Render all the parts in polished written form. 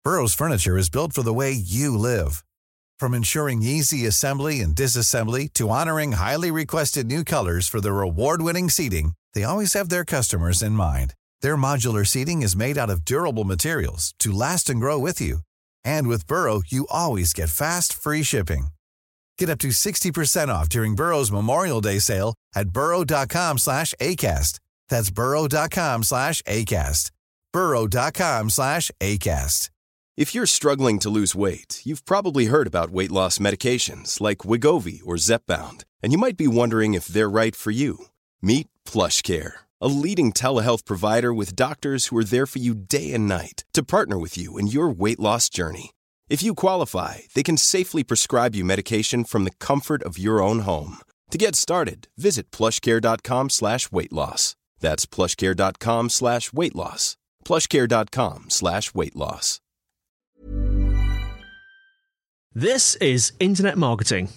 Burrow's furniture is built for the way you live. From ensuring easy assembly and disassembly to honoring highly requested new colors for their award-winning seating, they always have their customers in mind. Their modular seating is made out of durable materials to last and grow with you. And with Burrow, you always get fast, free shipping. Get up to 60% off during Burrow's Memorial Day sale at burrow.com/ACAST. That's burrow.com/ACAST. burrow.com/ACAST. If you're struggling to lose weight, you've probably heard about weight loss medications like Wegovy or Zepbound, and you might be wondering if they're right for you. Meet PlushCare, a leading telehealth provider with doctors who are there for you day and night to partner with you in your weight loss journey. If you qualify, they can safely prescribe you medication from the comfort of your own home. To get started, visit plushcare.com/weight-loss. That's plushcare.com/weight-loss. plushcare.com/weight-loss. This is Internet Marketing.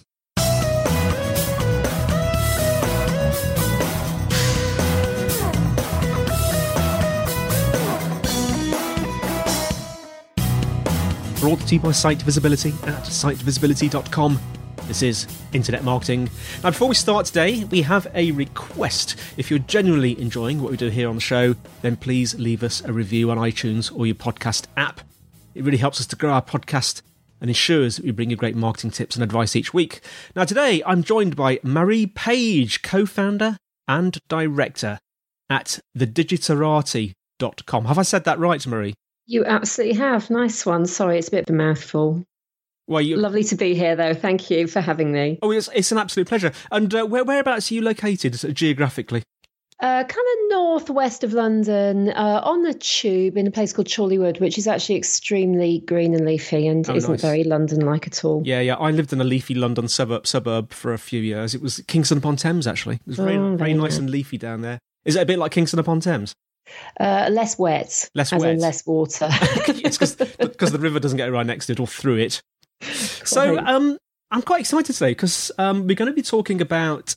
Brought to you by Site Visibility at sitevisibility.com. This is Internet Marketing. Now, before we start today, we have a request. If you're genuinely enjoying what we do here on the show, then please leave us a review on iTunes or your podcast app. It really helps us to grow our podcast and ensures that we bring you great marketing tips and advice each week. Now, today, I'm joined by Marie Page, co-founder and director at thedigitarati.com. Have I said that right, Marie? You absolutely have. Nice one. Sorry, it's a bit of a mouthful. Well, Lovely to be here, though. Thank you for having me. Oh, it's an absolute pleasure. And whereabouts are you located geographically? Kind of northwest of London, on the tube in a place called Chorleywood, which is actually extremely green and leafy and isn't very London-like at all. Yeah. I lived in a leafy London suburb for a few years. It was Kingston upon Thames, actually. It was very nice and leafy down there. Is it a bit like Kingston upon Thames? Less wet. Less water. It's because the river doesn't get right next to it or through it. So I'm quite excited today because we're going to be talking about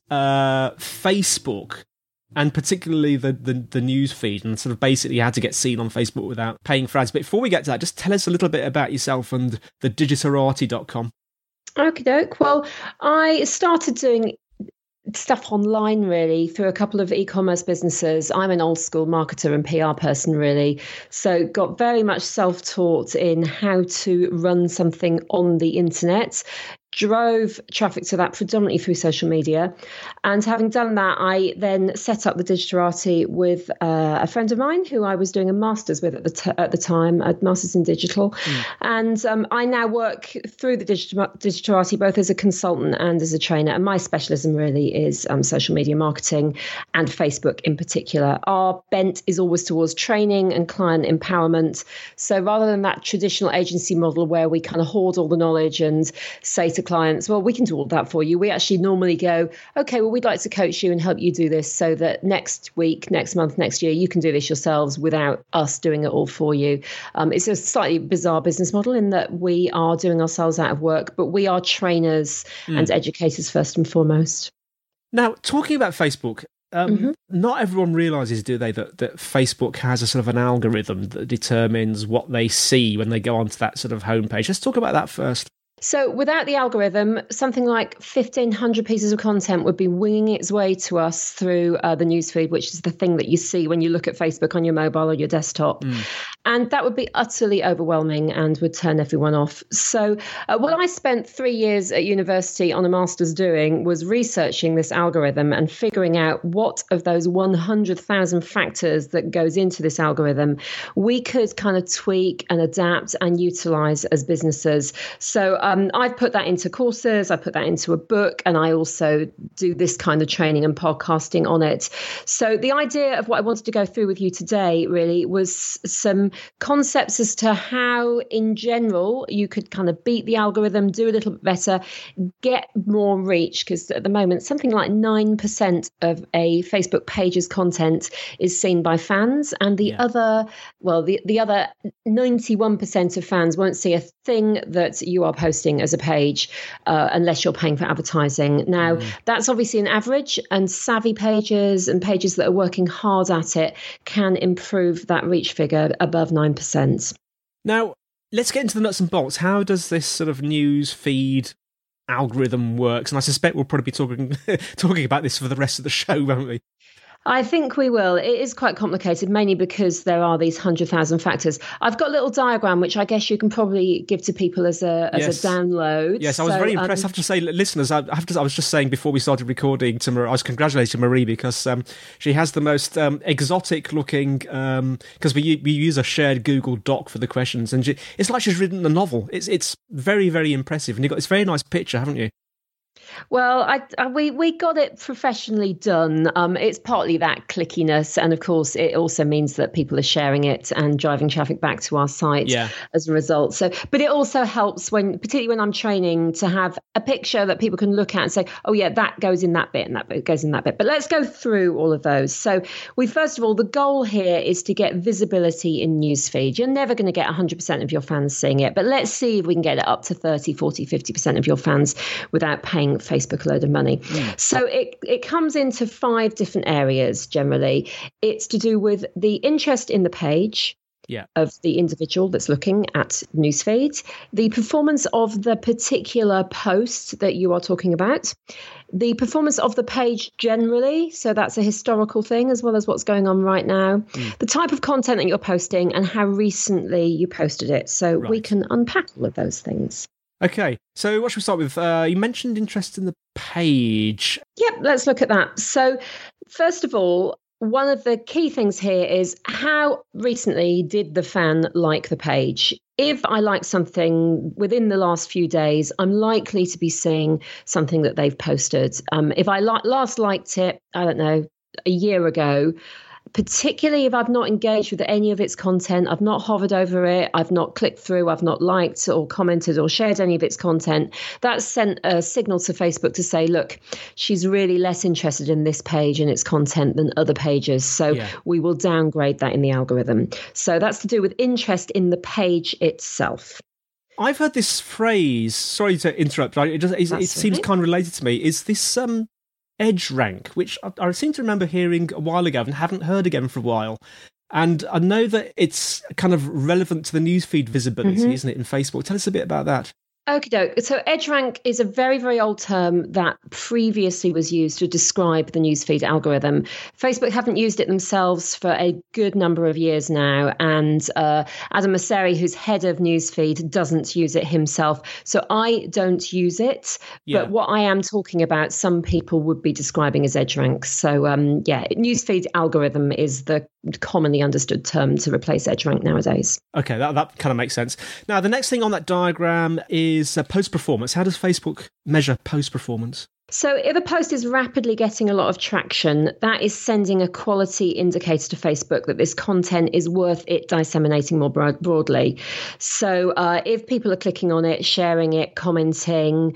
Facebook and particularly the news feed and sort of basically how to get seen on Facebook without paying for ads. But before we get to that, just tell us a little bit about yourself and thedigitarati.com. Okie doke. Well, I started doing stuff online really through a couple of e-commerce businesses. I'm an old school marketer and PR person really, so got very much self-taught in how to run something on the internet. Drove traffic to that predominantly through social media. And having done that, I then set up the Digitarati with a friend of mine who I was doing a master's with at the time, a master's in digital. And I now work through the Digitarati both as a consultant and as a trainer. And my specialism really is social media marketing and Facebook in particular. Our bent is always towards training and client empowerment. So rather than that traditional agency model where we kind of hoard all the knowledge and say to clients, well, we can do all that for you. We actually normally go, okay, well, we'd like to coach you and help you do this so that next week, next month, next year, you can do this yourselves without us doing it all for you. It's a slightly bizarre business model in that we are doing ourselves out of work, but we are trainers and educators first and foremost. Now, talking about Facebook, not everyone realises, do they, that Facebook has a sort of an algorithm that determines what they see when they go onto that sort of homepage. Let's talk about that first. So without the algorithm, something like 1,500 pieces of content would be winging its way to us through the newsfeed, which is the thing that you see when you look at Facebook on your mobile or your desktop. And that would be utterly overwhelming and would turn everyone off. So what I spent 3 years at university on a master's doing was researching this algorithm and figuring out what of those 100,000 factors that goes into this algorithm we could kind of tweak and adapt and utilize as businesses. So I've put that into courses, I put that into a book, and I also do this kind of training and podcasting on it. So the idea of what I wanted to go through with you today really was some concepts as to how, in general, you could kind of beat the algorithm, do a little bit better, get more reach, because at the moment, something like 9% of a Facebook page's content is seen by fans, and the other 91% of fans won't see a thing that you are posting as a page unless you're paying for advertising. Now, that's obviously an average, and savvy pages and pages that are working hard at it can improve that reach figure above 9%. Now, let's get into the nuts and bolts. How does this sort of news feed algorithm works? And I suspect we'll probably be talking about this for the rest of the show, won't we? I think we will. It is quite complicated, mainly because there are these 100,000 factors. I've got a little diagram, which I guess you can probably give to people as a download. Yes, I was very impressed. I have to say, listeners, I was just saying before we started recording to Marie, I was congratulating Marie because she has the most exotic looking, because we use a shared Google Doc for the questions, and it's like she's written a novel. It's very, very impressive. And you've got this very nice picture, haven't you? Well, we got it professionally done. It's partly that clickiness, and of course, it also means that people are sharing it and driving traffic back to our site as a result. So, but it also helps particularly when I'm training, to have a picture that people can look at and say, "Oh, yeah, that goes in that bit, and that bit goes in that bit." But let's go through all of those. So, first of all, the goal here is to get visibility in newsfeed. You're never going to get 100% of your fans seeing it, but let's see if we can get it up to 30, 40, 50% of your fans without paying Facebook a load of money. So it comes into 5 different areas generally. It's to do with the interest in the page of the individual that's looking at newsfeed, the performance of the particular post that you are talking about, the performance of the page generally, so that's a historical thing as well as what's going on right now, the type of content that you're posting, and how recently you posted it. So we can unpack all of those things. Okay, so what should we start with? You mentioned interest in the page. Yep, let's look at that. So first of all, one of the key things here is how recently did the fan like the page? If I like something within the last few days, I'm likely to be seeing something that they've posted. If I last liked it, I don't know, a year ago, particularly if I've not engaged with any of its content, I've not hovered over it, I've not clicked through, I've not liked or commented or shared any of its content, that's sent a signal to Facebook to say, look, she's really less interested in this page and its content than other pages. So we will downgrade that in the algorithm. So that's to do with interest in the page itself. I've heard this phrase, sorry to interrupt, but it seems kind of related to me. Is this Edge rank, which I seem to remember hearing a while ago and haven't heard again for a while. And I know that it's kind of relevant to the newsfeed visibility, isn't it, in Facebook? Tell us a bit about that. Okie doke. So EdgeRank is a very, very old term that previously was used to describe the newsfeed algorithm. Facebook haven't used it themselves for a good number of years now. And Adam Mosseri, who's head of newsfeed, doesn't use it himself. So I don't use it. But what I am talking about, some people would be describing as EdgeRank. So newsfeed algorithm is the commonly understood term to replace EdgeRank nowadays. Okay, that kind of makes sense. Now, the next thing on that diagram is post performance. How does Facebook measure post performance? So if a post is rapidly getting a lot of traction, that is sending a quality indicator to Facebook that this content is worth it disseminating more broadly. So if people are clicking on it, sharing it, commenting,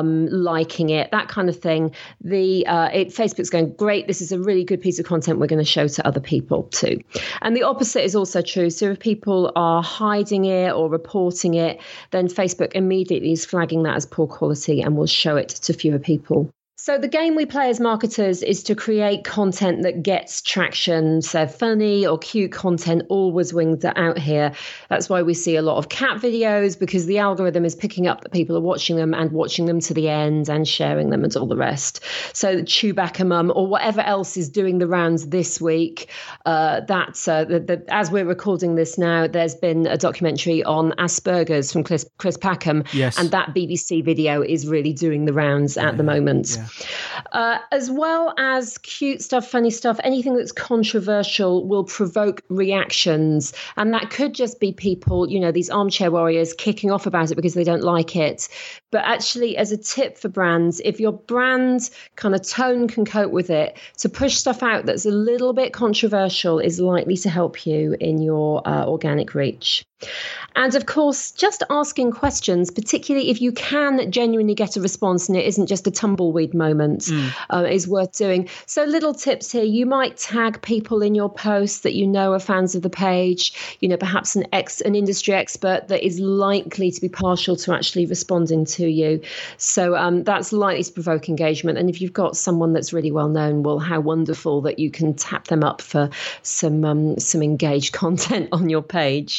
liking it, that kind of thing, Facebook's going, great, this is a really good piece of content we're going to show to other people too. And the opposite is also true. So if people are hiding it or reporting it, then Facebook immediately is flagging that as poor quality and will show it to fewer people. So the game we play as marketers is to create content that gets traction. So funny or cute content always wins out here. That's why we see a lot of cat videos, because the algorithm is picking up that people are watching them and watching them to the end and sharing them and all the rest. So Chewbacca Mum or whatever else is doing the rounds this week. As we're recording this now, there's been a documentary on Asperger's from Chris Packham. Yes. And that BBC video is really doing the rounds at the moment. Yeah. As well as cute stuff, funny stuff, anything that's controversial will provoke reactions. And that could just be people, these armchair warriors kicking off about it because they don't like it. But actually, as a tip for brands, if your brand kind of tone can cope with it, to push stuff out that's a little bit controversial is likely to help you in your organic reach. And of course, just asking questions, particularly if you can genuinely get a response and it isn't just a tumbleweed moment, is worth doing. So little tips here. You might tag people in your posts that you know are fans of the page, perhaps an industry expert that is likely to be partial to actually responding to you. So that's likely to provoke engagement. And if you've got someone that's really well known, well, how wonderful that you can tap them up for some engaged content on your page.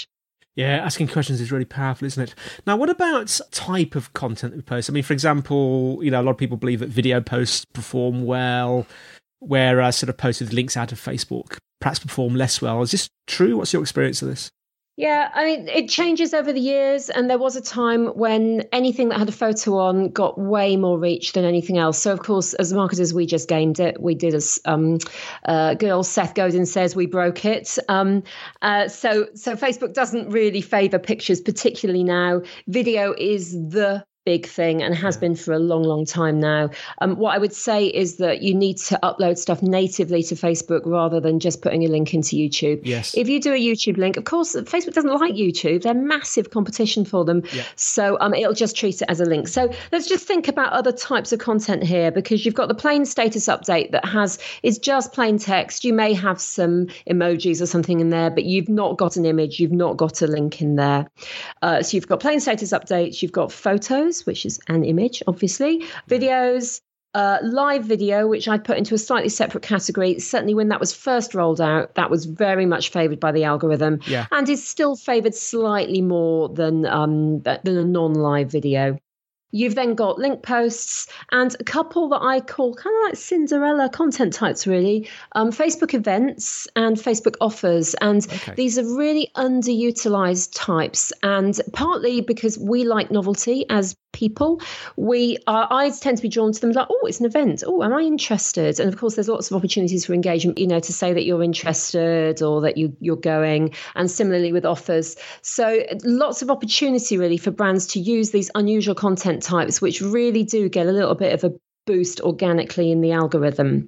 Yeah, asking questions is really powerful, isn't it? Now, what about type of content that we post? I mean, for example, a lot of people believe that video posts perform well, whereas sort of posts with links out of Facebook perhaps perform less well. Is this true? What's your experience of this? Yeah, I mean, it changes over the years. And there was a time when anything that had a photo on got way more reach than anything else. So, of course, as marketers, we just gamed it. We did as good old Seth Godin says, we broke it. So Facebook doesn't really favour pictures, particularly now. Video is the big thing and has been for a long, long time now. What I would say is that you need to upload stuff natively to Facebook rather than just putting a link into YouTube. Yes. If you do a YouTube link, of course, Facebook doesn't like YouTube. They're massive competition for them. Yeah. So it'll just treat it as a link. So let's just think about other types of content here, because you've got the plain status update that is just plain text. You may have some emojis or something in there, but you've not got an image. You've not got a link in there. So you've got plain status updates. You've got photos, which is an image, obviously, videos, live video, which I'd put into a slightly separate category. Certainly when that was first rolled out, that was very much favoured by the algorithm, and is still favoured slightly more than a non-live video. You've then got link posts and a couple that I call kind of like Cinderella content types, really. Facebook events and Facebook offers. And these are really underutilized types. And partly because we like novelty as people, our eyes tend to be drawn to them like, oh, it's an event. Oh, am I interested? And of course, there's lots of opportunities for engagement, to say that you're interested or that you're going. And similarly with offers. So lots of opportunity really for brands to use these unusual content types, which really do get a little bit of a boost organically in the algorithm.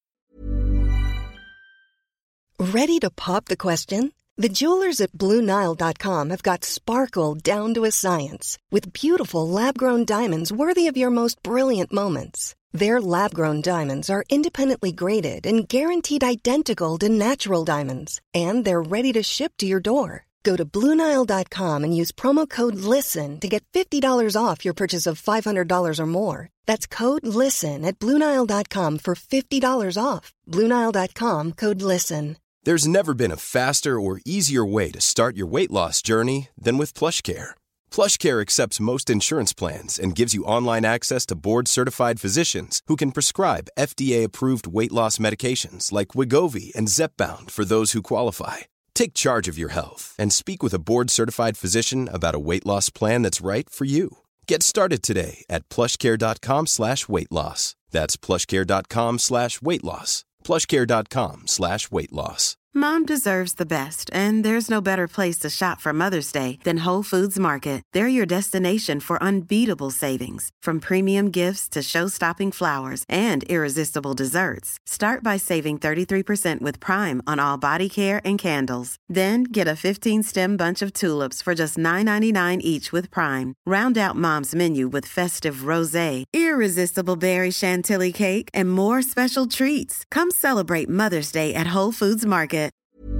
Ready to pop the question? The jewelers at BlueNile.com have got sparkle down to a science with beautiful lab-grown diamonds worthy of your most brilliant moments. Their lab-grown diamonds are independently graded and guaranteed identical to natural diamonds, and they're ready to ship to your door. Go to BlueNile.com and use promo code LISTEN to get $50 off your purchase of $500 or more. That's code LISTEN at BlueNile.com for $50 off. BlueNile.com, code LISTEN. There's never been a faster or easier way to start your weight loss journey than with PlushCare. PlushCare accepts most insurance plans and gives you online access to board-certified physicians who can prescribe FDA-approved weight loss medications like Wegovy and Zepbound for those who qualify. Take charge of your health and speak with a board-certified physician about a weight loss plan that's right for you. Get started today at plushcare.com/weightloss. That's plushcare.com/weightloss. plushcare.com/weightloss. Mom deserves the best, and there's no better place to shop for Mother's Day than Whole Foods Market. They're your destination for unbeatable savings, from premium gifts to show-stopping flowers and irresistible desserts. Start by saving 33% with Prime on all body care and candles. Then get a 15-stem bunch of tulips for just $9.99 each with Prime. Round out Mom's menu with festive rosé, irresistible berry chantilly cake, and more special treats. Come celebrate Mother's Day at Whole Foods Market.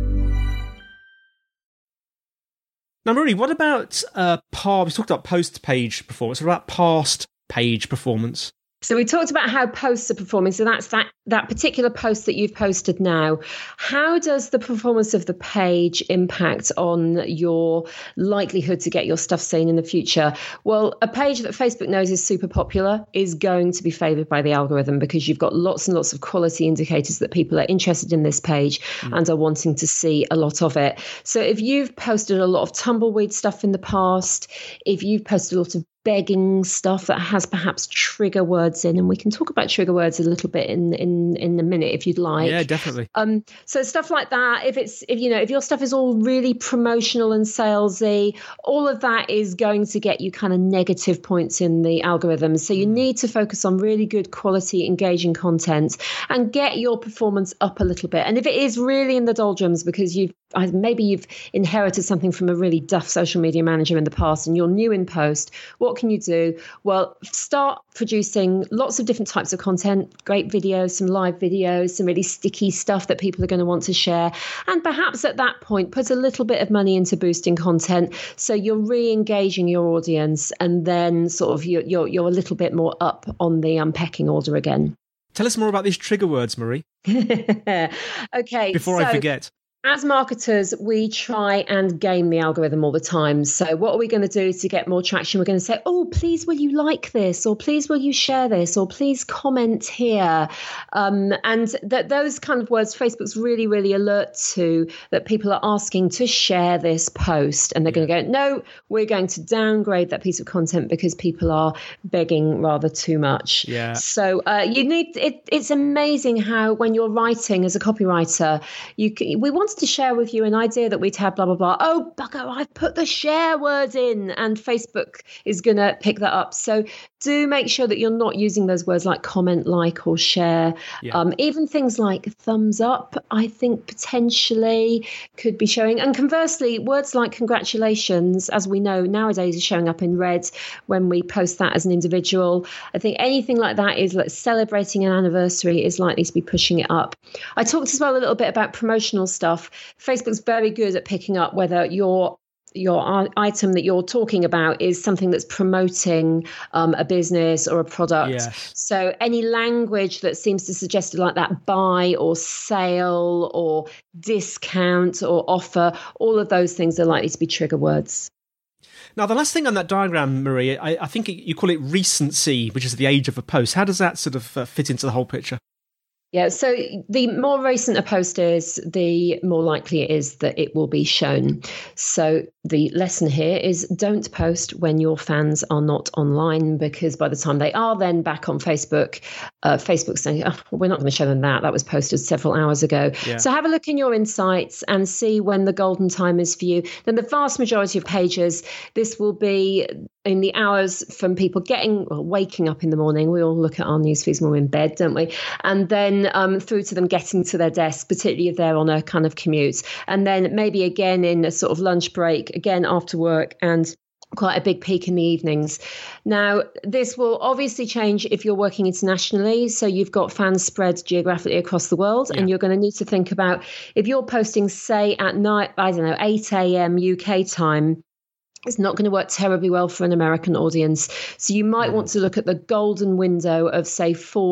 Now, Marie, what about we talked about post-page performance. What about past-page performance? So we talked about how posts are performing. So that's that particular post that you've posted now. How does the performance of the page impact on your likelihood to get your stuff seen in the future? Well, a page that Facebook knows is super popular is going to be favoured by the algorithm because you've got lots and lots of quality indicators that people are interested in this page and are wanting to see a lot of it. So if you've posted a lot of tumbleweed stuff in the past, if you've posted a lot of begging stuff that has perhaps trigger words in, and we can talk about trigger words a little bit in a minute if you'd like. Yeah, definitely. So stuff like that, if your stuff is all really promotional and salesy, all of that is going to get you kind of negative points in the algorithm. So you need to focus on really good quality, engaging content and get your performance up a little bit. And if it is really in the doldrums because maybe you've inherited something from a really duff social media manager in the past and you're new in post, what can you do? Well, start producing lots of different types of content, great videos, some live videos, some really sticky stuff that people are going to want to share. And perhaps at that point, put a little bit of money into boosting content. So you're re-engaging your audience and then sort of you're a little bit more up on the pecking order again. Tell us more about these trigger words, Marie. Okay. Before I forget. as marketers, we try and game the algorithm all the time. So what are we going to do to get more traction? We're going to say, oh, please, will you like this? Or please, will you share this? Or please comment here. And those kind of words, Facebook's really, really alert to, that people are asking to share this post. And they're going to go, no, we're going to downgrade that piece of content because people are begging rather too much. Yeah. So it's amazing how when you're writing as a copywriter, we wanted to share with you an idea that we'd have, blah, blah, blah. Oh, bugger, I've put the share word in, and Facebook is going to pick that up. So do make sure that you're not using those words like comment, like, or share. Yeah. Even things like thumbs up, I think potentially could be showing. And conversely, words like congratulations, as we know nowadays, are showing up in red when we post that as an individual. I think anything like that is like celebrating an anniversary is likely to be pushing it up. I talked as well a little bit about promotional stuff. Facebook's very good at picking up whether your item that you're talking about is something that's promoting a business or a product. Yes. So any language that seems to suggest like that buy or sale or discount or offer, all of those things are likely to be trigger words. Now, the last thing on that diagram, Marie, I think you call it recency, which is the age of a post. How does that sort of fit into the whole picture? Yeah, so the more recent a post is, the more likely it is that it will be shown. So the lesson here is don't post when your fans are not online, because by the time they are then back on Facebook, Facebook's saying, oh, we're not going to show them that. That was posted several hours ago. Yeah. So have a look in your insights and see when the golden time is for you. Then the vast majority of pages, this will be in the hours from people waking up in the morning. We all look at our news feeds when we're in bed, don't we? And then through to them getting to their desk, particularly if they're on a kind of commute. And then maybe again in a sort of lunch break, again after work, and quite a big peak in the evenings. Now, this will obviously change if you're working internationally. So you've got fans spread geographically across the world, and you're going to need to think about if you're posting, say, at night, 8 a.m. UK time, it's not going to work terribly well for an American audience. So you might want to look at the golden window of, say,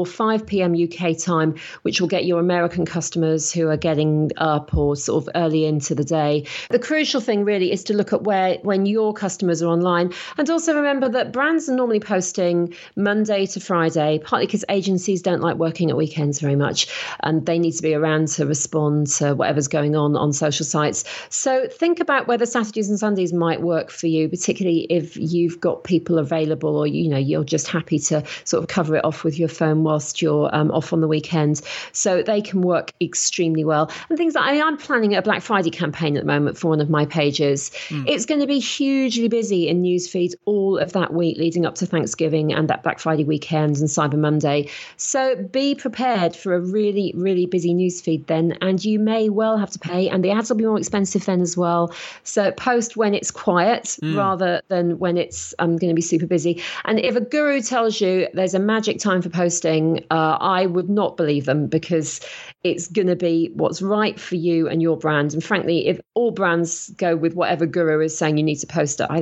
5 p.m. UK time, which will get your American customers who are getting up or sort of early into the day. The crucial thing really is to look at when your customers are online. And also remember that brands are normally posting Monday to Friday, partly because agencies don't like working at weekends very much, and they need to be around to respond to whatever's going on social sites. So think about whether Saturdays and Sundays might work for you, particularly if you've got people available, or you're just happy to sort of cover it off with your phone whilst you're off on the weekend. So they can work extremely well. And things like, I'm planning a Black Friday campaign at the moment for one of my pages. It's going to be hugely busy in newsfeed all of that week leading up to Thanksgiving and that Black Friday weekend and Cyber Monday. So be prepared for a really, really busy newsfeed then, and you may well have to pay, and the ads will be more expensive then as well. So post when it's quiet rather than when it's going to be super busy. And if a guru tells you there's a magic time for posting, I would not believe them, because it's going to be what's right for you and your brand. And frankly, if all brands go with whatever guru is saying you need to post at,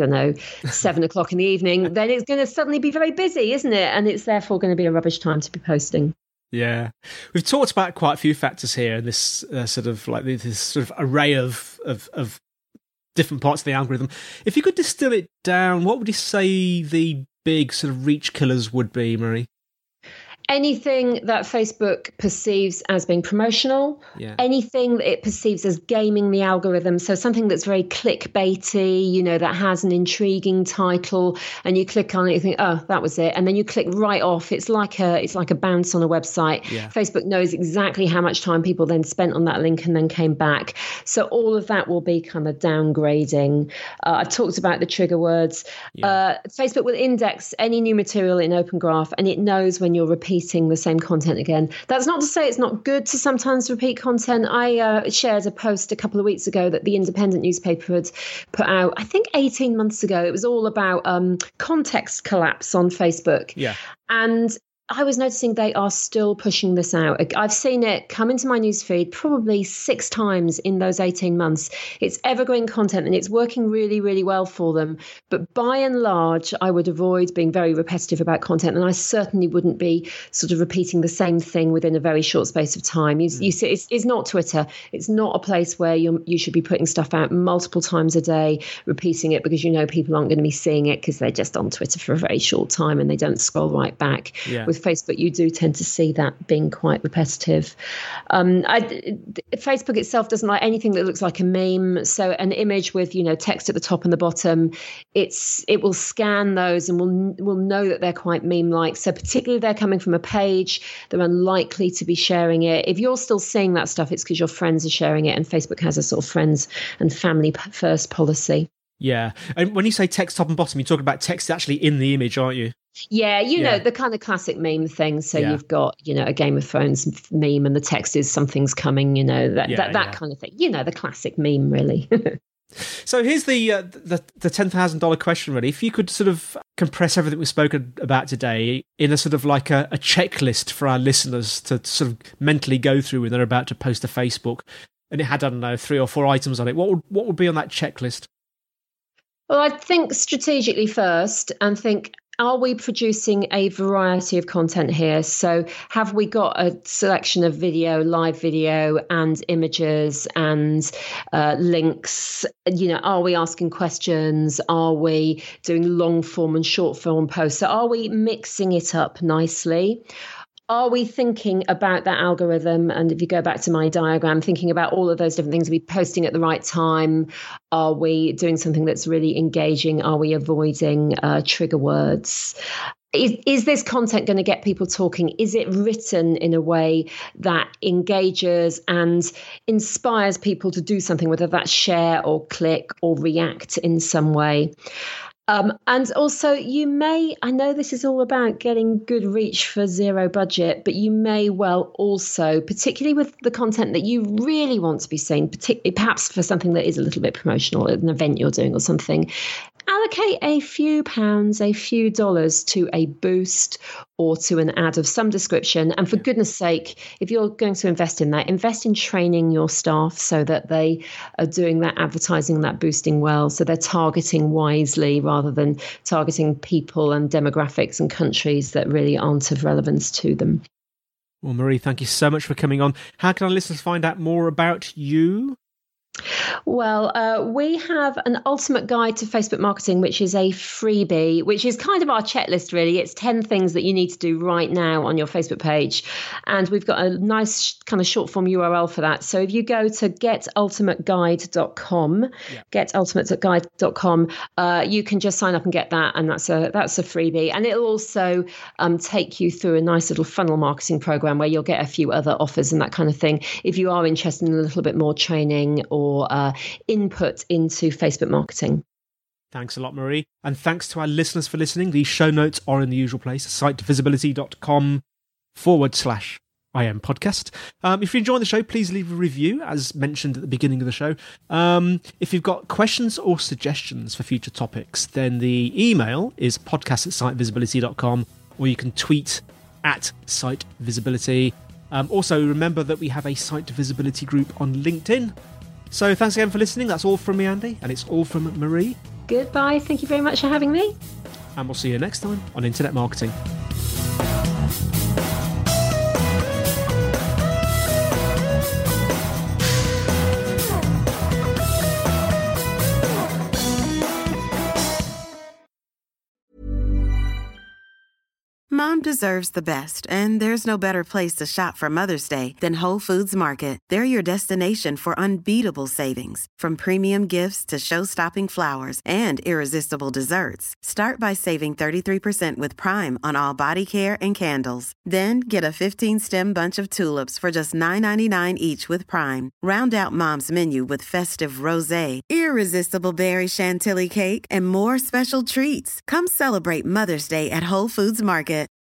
7 o'clock in the evening, then it's going to suddenly be very busy, isn't it? And it's therefore going to be a rubbish time to be posting. Yeah, we've talked about quite a few factors here. This sort of array of different parts of the algorithm. If you could distill it down, what would you say the big sort of reach killers would be, Marie? Anything that Facebook perceives as being promotional, anything that it perceives as gaming the algorithm. So something that's very clickbaity, that has an intriguing title, and you click on it, you think, oh, that was it. And then you click right off. It's like a bounce on a website. Yeah. Facebook knows exactly how much time people then spent on that link and then came back. So all of that will be kind of downgrading. I've talked about the trigger words. Yeah. Facebook will index any new material in Open Graph, and it knows when you're repeating the same content again. That's not to say it's not good to sometimes repeat content. I shared a post a couple of weeks ago that the Independent newspaper had put out, I think 18 months ago. It was all about context collapse on Facebook. Yeah. And I was noticing they are still pushing this out. I've seen it come into my newsfeed probably 6 times in those 18 months. It's evergreen content and it's working really, really well for them. But by and large, I would avoid being very repetitive about content. And I certainly wouldn't be sort of repeating the same thing within a very short space of time. You see, it's not Twitter. It's not a place where you should be putting stuff out multiple times a day, repeating it because you know people aren't going to be seeing it because they're just on Twitter for a very short time and they don't scroll right back. Yeah. With Facebook, you do tend to see that being quite repetitive. Facebook itself doesn't like anything that looks like a meme. So an image with, text at the top and the bottom, it will scan those and will know that they're quite meme-like. So particularly if they're coming from a page, they're unlikely to be sharing it. If you're still seeing that stuff, it's because your friends are sharing it, and Facebook has a sort of friends and family first policy. Yeah. And when you say text top and bottom, you're talking about text actually in the image, aren't you? Yeah, know, the kind of classic meme thing. So you've got, a Game of Thrones meme and the text is something's coming, that kind of thing. The classic meme, really. So here's the $10,000 question, really. If you could sort of compress everything we've spoken about today in a sort of like a checklist for our listeners to sort of mentally go through when they're about to post to Facebook, and it had, I don't know, 3 or 4 items on it, what would be on that checklist? Well, I'd think strategically first and think, are we producing a variety of content here? So have we got a selection of video, live video and images and links? Are we asking questions? Are we doing long form and short form posts? So are we mixing it up nicely? Are we thinking about that algorithm? And if you go back to my diagram, thinking about all of those different things, are we posting at the right time? Are we doing something that's really engaging? Are we avoiding trigger words? Is this content going to get people talking? Is it written in a way that engages and inspires people to do something, whether that's share or click or react in some way? And also I know this is all about getting good reach for zero budget, but you may well also, particularly with the content that you really want to be seen, particularly perhaps for something that is a little bit promotional, an event you're doing or something, allocate a few pounds, a few dollars to a boost or to an ad of some description. And for goodness sake, if you're going to invest in that, invest in training your staff so that they are doing that advertising, that boosting well. So they're targeting wisely rather than targeting people and demographics and countries that really aren't of relevance to them. Well, Marie, thank you so much for coming on. How can our listeners find out more about you? Well, we have an ultimate guide to Facebook marketing, which is a freebie, which is kind of our checklist, really. It's 10 things that you need to do right now on your Facebook page. And we've got a nice kind of short form URL for that. So if you go to getultimateguide.com, getultimateguide.com, you can just sign up and get that. And that's a freebie. And it'll also take you through a nice little funnel marketing program where you'll get a few other offers and that kind of thing. If you are interested in a little bit more training or input into Facebook marketing. Thanks a lot, Marie. And thanks to our listeners for listening. The show notes are in the usual place, sitevisibility.com/IM podcast. If you enjoy the show, please leave a review, as mentioned at the beginning of the show. If you've got questions or suggestions for future topics, then the email is podcast@sitevisibility.com, or you can tweet at sitevisibility. Also, remember that we have a Site Visibility group on LinkedIn. So thanks again for listening. That's all from me, Andy, and it's all from Marie. Goodbye. Thank you very much for having me. And we'll see you next time on Internet Marketing. Mom deserves the best, and there's no better place to shop for Mother's Day than Whole Foods Market. They're your destination for unbeatable savings, from premium gifts to show-stopping flowers and irresistible desserts. Start by saving 33% with Prime on all body care and candles. Then get a 15-stem bunch of tulips for just $9.99 each with Prime. Round out Mom's menu with festive rosé, irresistible berry chantilly cake, and more special treats. Come celebrate Mother's Day at Whole Foods Market.